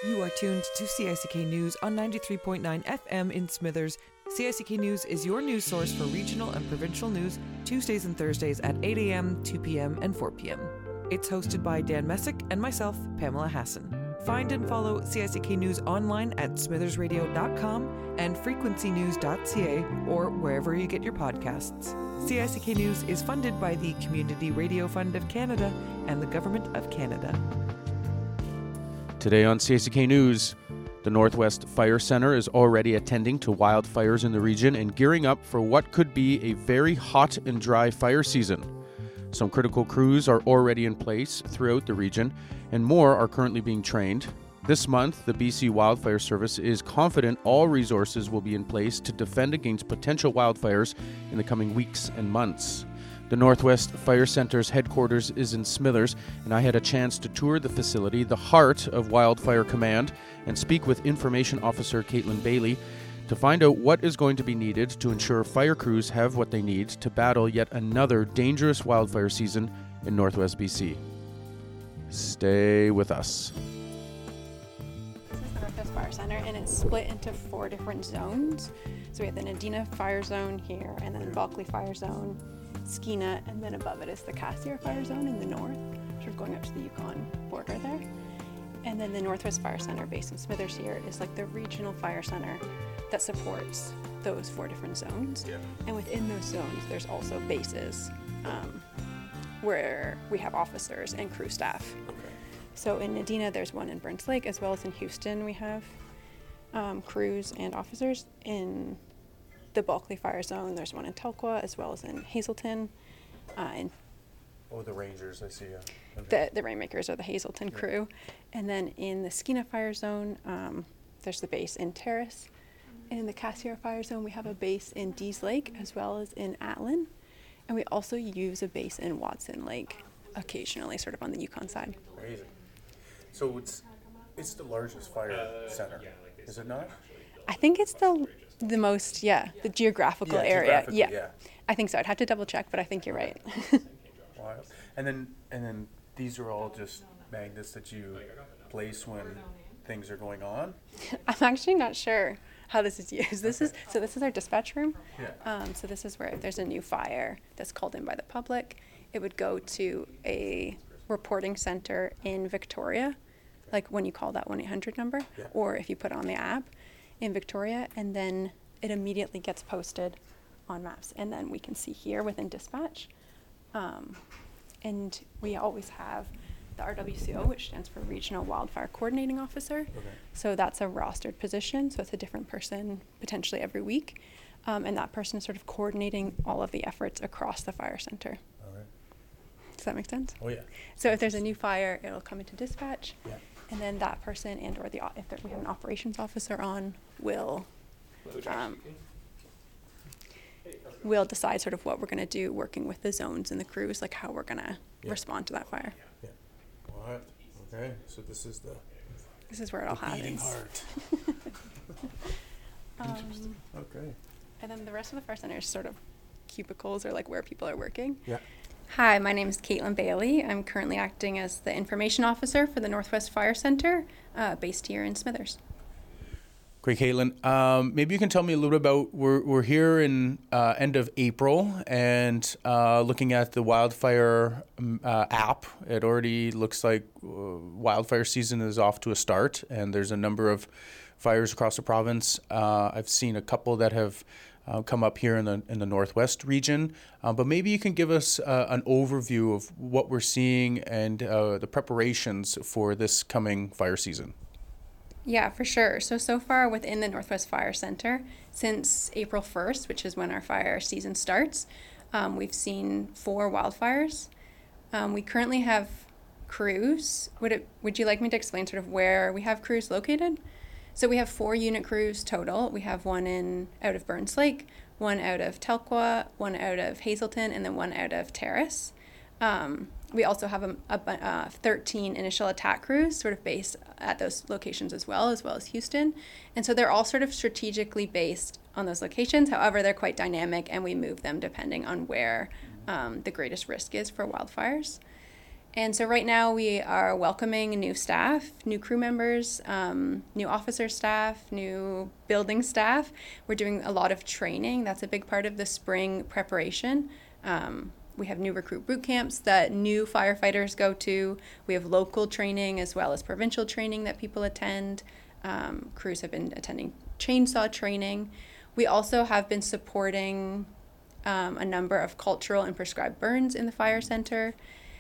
You are tuned to CICK News on 93.9 FM in Smithers. CICK News is your news source for regional and provincial news, Tuesdays and Thursdays at 8 a.m., 2 p.m., and 4 p.m. It's hosted by Dan Messick and myself, Pamela Hassan. Find and follow CICK News online at smithersradio.com and frequencynews.ca or wherever you get your podcasts. CICK News is funded by the Community Radio Fund of Canada and the Government of Canada. Today on CICK News, the Northwest Fire Centre is already attending to wildfires in the region and gearing up for what could be a very hot and dry fire season. Some critical crews are already in place throughout the region, and more are currently being trained. This month, the BC Wildfire Service is confident all resources will be in place to defend against potential wildfires in the coming weeks and months. The Northwest Fire Centre's headquarters is in Smithers, and I had a chance to tour the facility, the heart of Wildfire Command, and speak with Information Officer Caitlin Bailey to find out what is going to be needed to ensure fire crews have what they need to battle yet another dangerous wildfire season in Northwest BC. Stay with us. This is the Northwest Fire Centre, and it's split into 4 different zones. So we have the Nadina Fire Zone here, and then Bulkley Fire Zone, Skeena, and then above it is the Cassiar Fire Zone in the north, sort of going up to the Yukon border there. And then the Northwest Fire Centre based in Smithers here is like the regional fire centre that supports those 4 different zones. Yeah. And within those zones, there's also bases where we have officers and crew staff. Okay. So in Nadina, there's one in Burns Lake, as well as in Houston, we have crews and officers. In the Bulkley Fire Zone, there's one in Telkwa, as well as in Hazelton. The Rangers, I see. Okay. The Rainmakers are the Hazelton crew. And then in the Skeena Fire Zone, there's the base in Terrace. And in the Cassiar Fire Zone, we have a base in Dease Lake, as well as in Atlin. And we also use a base in Watson Lake occasionally, sort of on the Yukon side. Amazing. So it's the largest fire center, is it not? I think it's the most, the geographical area. Yeah. I think so. I'd have to double check, but I think you're right. Wow. And then these are all just magnets that you place when things are going on? I'm actually not sure how this is used. This is our dispatch room. Yeah. So this is where if there's a new fire that's called in by the public, it would go to a reporting center in Victoria, like when you call that 1-800 number, or if you put it on the app in Victoria, and then it immediately gets posted on maps, and then we can see here within dispatch. And we always have the RWCO, which stands for Regional Wildfire Coordinating Officer. Okay. So that's a rostered position, so it's a different person potentially every week. And that person is sort of coordinating all of the efforts across the fire center. All right. Does that make sense? Oh, yeah. So if there's a new fire, it'll come into dispatch, and then that person and or if we have an operations officer on, will decide sort of what we're going to do, working with the zones and the crews, like how we're going to respond to that fire. Yeah. All right. Okay. So this is where it all happens. Beating heart. Interesting. Okay. And then the rest of the fire center is sort of cubicles, or like where people are working. Yeah. Hi, my name is Caitlin Bailey. I'm currently acting as the information officer for the Northwest Fire Center, based here in Smithers. Great, Caitlin. Maybe you can tell me a little bit about, we're here in end of April, and looking at the wildfire app, it already looks like wildfire season is off to a start, and there's a number of fires across the province. I've seen a couple that have come up here in the Northwest region, but maybe you can give us an overview of what we're seeing and the preparations for this coming fire season. Yeah, for sure. So far within the Northwest Fire Center, since April 1st, which is when our fire season starts, we've seen 4 wildfires. We currently have crews. Would you like me to explain sort of where we have crews located? So we have 4 unit crews total. We have one out of Burns Lake, one out of Telkwa, one out of Hazelton, and then one out of Terrace. We also have 13 initial attack crews sort of based at those locations as well as Houston. And so they're all sort of strategically based on those locations. However, they're quite dynamic, and we move them depending on where the greatest risk is for wildfires. And so right now we are welcoming new staff, new crew members, new officer staff, new building staff. We're doing a lot of training. That's a big part of the spring preparation. We have new recruit boot camps that new firefighters go to. We have local training as well as provincial training that people attend. Crews have been attending chainsaw training. We also have been supporting a number of cultural and prescribed burns in the fire center.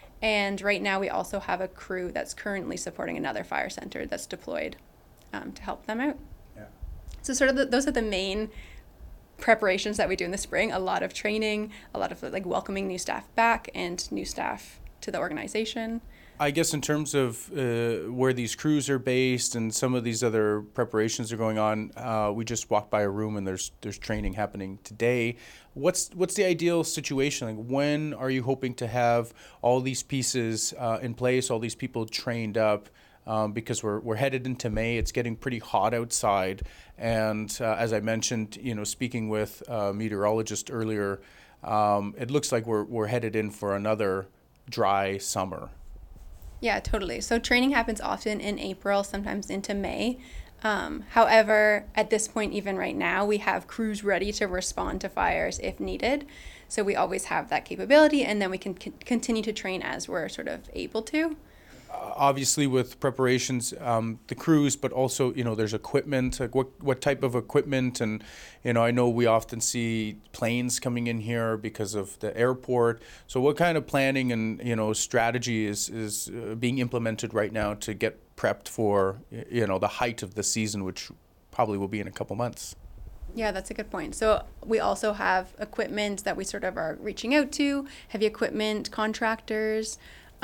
And right now we also have a crew that's currently supporting another fire center that's deployed to help them out. Yeah. So sort of those are the main preparations that we do in the spring. A lot of training, a lot of like welcoming new staff back and new staff to the organization. I guess in terms of where these crews are based and some of these other preparations are going on, we just walked by a room and there's training happening today. What's the ideal situation? Like, when are you hoping to have all these pieces in place, all these people trained up? Because we're headed into May, it's getting pretty hot outside, and as I mentioned, speaking with a meteorologist earlier, it looks like we're headed in for another dry summer. Yeah, totally. So training happens often in April, sometimes into May. However, at this point, even right now, we have crews ready to respond to fires if needed. So we always have that capability, and then we can continue to train as we're sort of able to. Obviously, with preparations, the crews, but also, there's equipment. Like what type of equipment? And, I know we often see planes coming in here because of the airport. So what kind of planning and, strategy is being implemented right now to get prepped for, the height of the season, which probably will be in a couple months? Yeah, that's a good point. So we also have equipment that we sort of are reaching out to, heavy equipment contractors.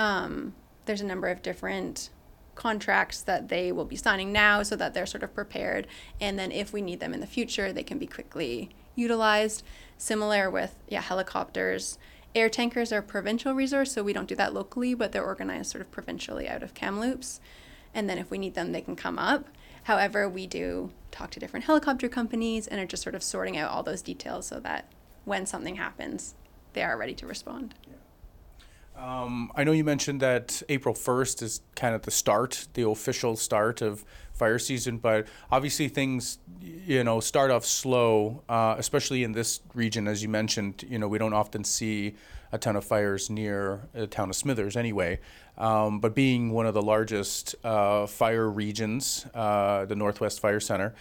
There's a number of different contracts that they will be signing now so that they're sort of prepared. And then if we need them in the future, they can be quickly utilized. Similar with, helicopters. Air tankers are a provincial resource, so we don't do that locally, but they're organized sort of provincially out of Kamloops. And then if we need them, they can come up. However, we do talk to different helicopter companies and are just sort of sorting out all those details so that when something happens, they are ready to respond. I know you mentioned that April 1st is kind of the official start of fire season, but obviously things, start off slow, especially in this region. As you mentioned, we don't often see a ton of fires near the town of Smithers anyway. But being one of the largest fire regions, the Northwest Fire Center,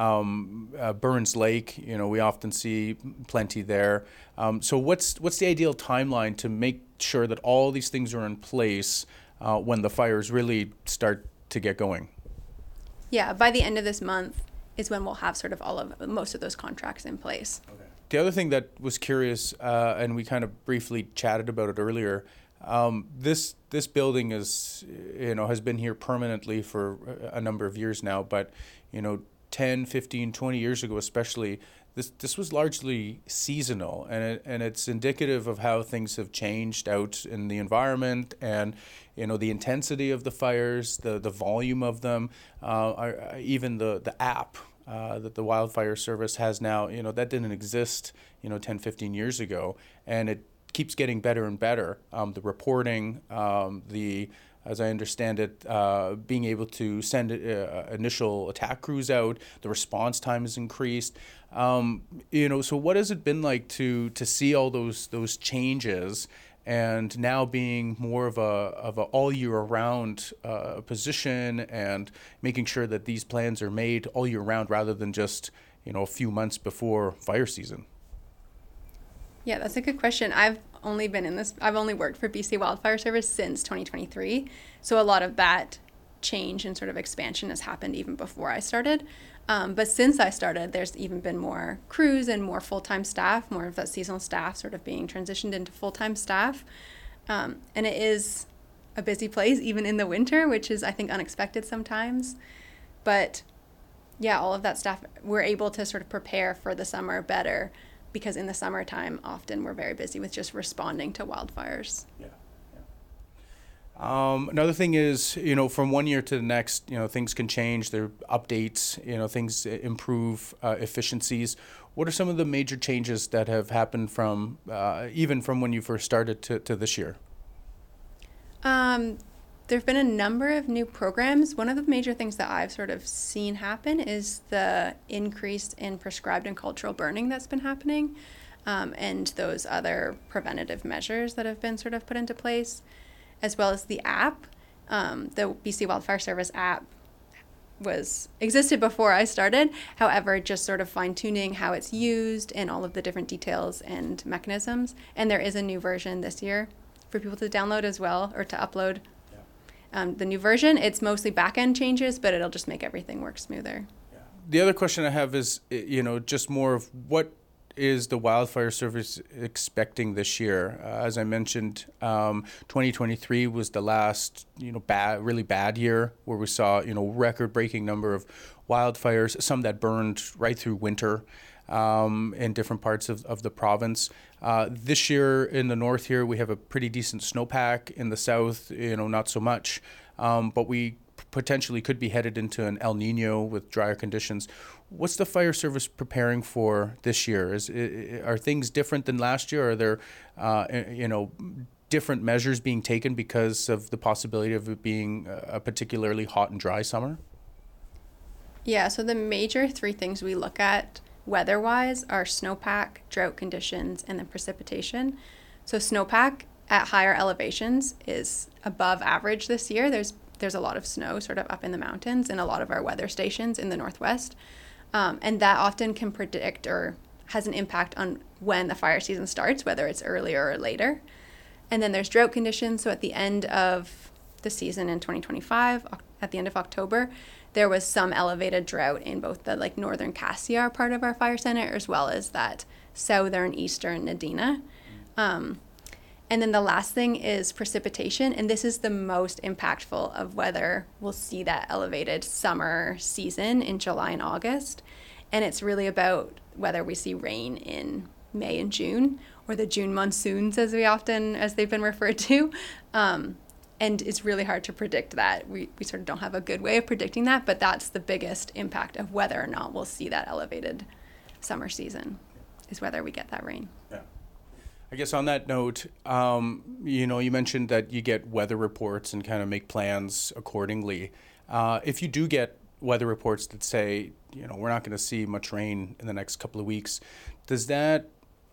Burns Lake, we often see plenty there. So what's the ideal timeline to make sure that all these things are in place when the fires really start to get going? Yeah, by the end of this month is when we'll have sort of most of those contracts in place. Okay. The other thing that was curious, and we kind of briefly chatted about it earlier, this building is, has been here permanently for a number of years now, but 10, 15, 20 years ago especially, this was largely seasonal, and it's indicative of how things have changed out in the environment, and the intensity of the fires, the volume of them, even the app that the Wildfire Service has now, that didn't exist 10, 15 years ago, and it keeps getting better and better. The reporting, as I understand it, being able to send initial attack crews out, the response time has increased. So what has it been like to see all those changes, and now being more of a all year round position, and making sure that these plans are made all year round rather than just a few months before fire season? Yeah, that's a good question. I've only worked for BC Wildfire Service since 2023. So a lot of that change and sort of expansion has happened even before I started. But since I started, there's even been more crews and more full-time staff, more of that seasonal staff sort of being transitioned into full-time staff. And it is a busy place, even in the winter, which is, I think, unexpected sometimes. But yeah, all of that staff, we're able to sort of prepare for the summer better, because in the summertime, often we're very busy with just responding to wildfires. Yeah. Another thing is, from one year to the next, things can change. There are updates, things improve efficiencies. What are some of the major changes that have happened from, even from when you first started to this year? There have been a number of new programs. One of the major things that I've sort of seen happen is the increase in prescribed and cultural burning that's been happening, and those other preventative measures that have been sort of put into place, as well as the app. The BC Wildfire Service app existed before I started. However, just sort of fine-tuning how it's used and all of the different details and mechanisms. And there is a new version this year for people to download as well, or to upload. The new version, it's mostly back-end changes, but it'll just make everything work smoother. Yeah. The other question I have is, just more of what is the Wildfire Service expecting this year? As I mentioned, 2023 was the last, really bad year where we saw, record-breaking number of wildfires, some that burned right through winter. In different parts of the province. This year in the north here, we have a pretty decent snowpack. In the south, not so much. But we potentially could be headed into an El Nino with drier conditions. What's the fire service preparing for this year? Are things different than last year? Are there, different measures being taken because of the possibility of it being a particularly hot and dry summer? Yeah, so the major three things we look at weather-wise are snowpack, drought conditions, and then precipitation. So snowpack at higher elevations is above average this year. There's a lot of snow sort of up in the mountains in a lot of our weather stations in the northwest. And that often can predict or has an impact on when the fire season starts, whether it's earlier or later. And then there's drought conditions. So at the end of the season in 2025, at the end of October, there was some elevated drought in both the northern Cassiar part of our fire center, as well as that southern eastern Nadina. And then the last thing is precipitation, and this is the most impactful of whether we'll see that elevated summer season in July and August. And it's really about whether we see rain in May and June, or the June monsoons as they've been referred to. And it's really hard to predict that. We sort of don't have a good way of predicting that, but that's the biggest impact of whether or not we'll see that elevated summer season, is whether we get that rain. Yeah. I guess on that note, you mentioned that you get weather reports and kind of make plans accordingly. If you do get weather reports that say, we're not going to see much rain in the next couple of weeks, does that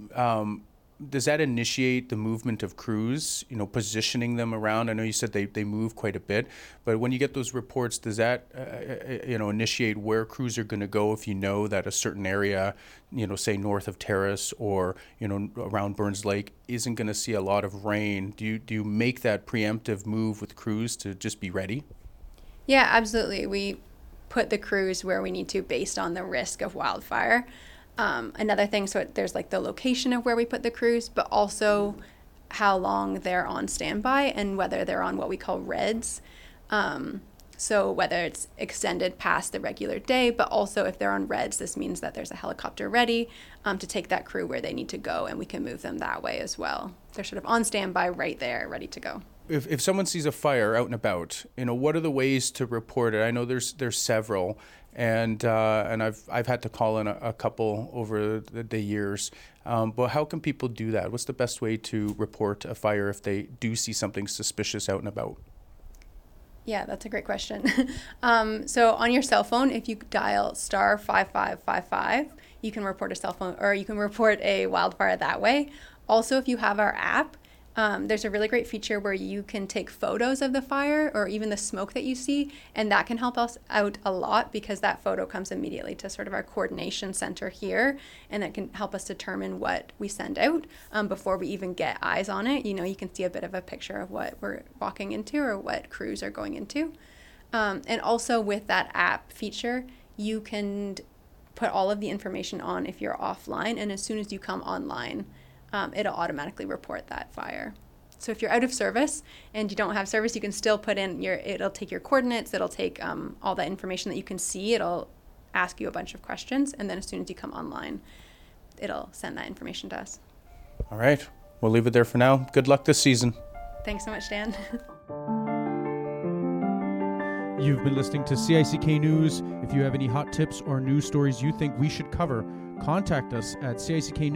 initiate the movement of crews, positioning them around? I know you said they move quite a bit, but when you get those reports, does that, initiate where crews are going to go if you know that a certain area, say north of Terrace or, around Burns Lake isn't going to see a lot of rain? Do you make that preemptive move with crews to just be ready? Yeah, absolutely. We put the crews where we need to based on the risk of wildfire. Another thing, so there's the location of where we put the crews, but also how long they're on standby and whether they're on what we call reds. So whether it's extended past the regular day, but also if they're on reds, this means that there's a helicopter ready to take that crew where they need to go, and we can move them that way as well. They're sort of on standby right there, ready to go. If someone sees a fire out and about, what are the ways to report it? I know there's several. And I've had to call in a couple over the years. But how can people do that? What's the best way to report a fire if they do see something suspicious out and about? Yeah, that's a great question. So on your cell phone, if you dial star 5555, you can report a cell phone, or you can report a wildfire that way. Also, if you have our app, there's a really great feature where you can take photos of the fire or even the smoke that you see, and that can help us out a lot because that photo comes immediately to sort of our coordination center here, and that can help us determine what we send out before we even get eyes on it. You can see a bit of a picture of what we're walking into or what crews are going into. And also with that app feature, you can put all of the information on if you're offline, and as soon as you come online, it'll automatically report that fire. So if you're out of service and you don't have service, you can still put in it'll take your coordinates, it'll take all that information that you can see, it'll ask you a bunch of questions, and then as soon as you come online, it'll send that information to us. All right, we'll leave it there for now. Good luck this season. Thanks so much, Dan. You've been listening to CICK News. If you have any hot tips or news stories you think we should cover, contact us at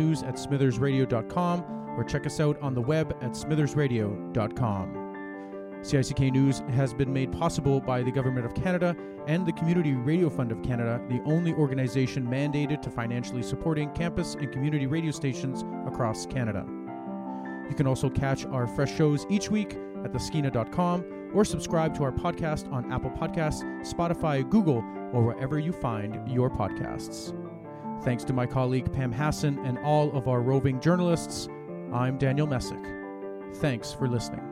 cicknews@smithersradio.com or check us out on the web at smithersradio.com. CICK News has been made possible by the Government of Canada and the Community Radio Fund of Canada, the only organization mandated to financially supporting campus and community radio stations across Canada. You can also catch our fresh shows each week at theskeena.com or subscribe to our podcast on Apple Podcasts, Spotify, Google, or wherever you find your podcasts. Thanks to my colleague Pam Hassan and all of our roving journalists, I'm Daniel Messick. Thanks for listening.